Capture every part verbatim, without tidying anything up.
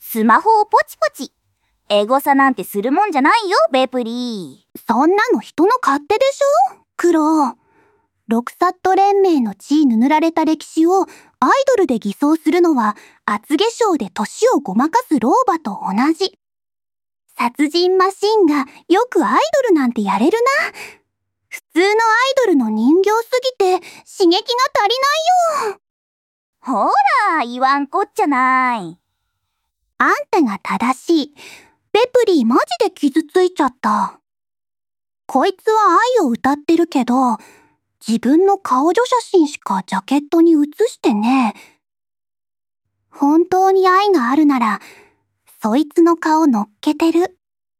スマホをポチポチ。エゴサなんてするもんじゃないよ、ベプリー。 そんなの人の勝手でしょ、クロ。ロクサット連盟の血ぬられた歴史をアイドルで偽装するのは厚化粧で年をごまかす老婆と同じ。殺人マシンがよくアイドルなんてやれるな。普通のアイドルの人形すぎて刺激が足りないよ。 ほら、言わんこっちゃない。 あんたが正しい。ベプリーマジで傷ついちゃった。こいつは愛を歌ってるけど、自分の顔女写真しかジャケットに写してね。本当に愛があるなら、そいつの顔乗っけてる。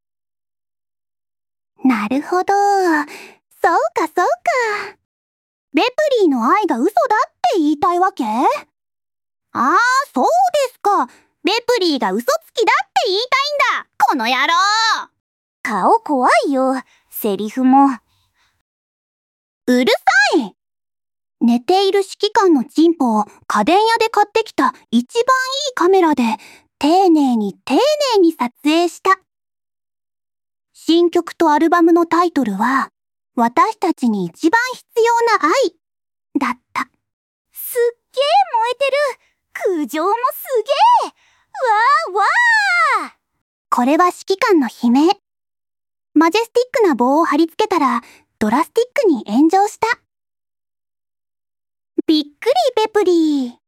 なるほど。そうかそうか。ベプリーの愛が嘘だって言いたいわけ？ああ、そうですか。ベプリーが嘘つきだって言いたいんだ、この野郎。 顔怖いよ、セリフも。 うるさい。寝ている指揮官のチンポを家電屋で買ってきた一番いいカメラで丁寧に丁寧に撮影した。新曲とアルバムのタイトルは、私たちに一番必要な愛だった。 すっげー燃えてる。苦情もすげー。わーわー。 これは指揮官の悲鳴。マジェスティックな棒を貼り付けたらドラスティックに炎上した。びっくりペプリー。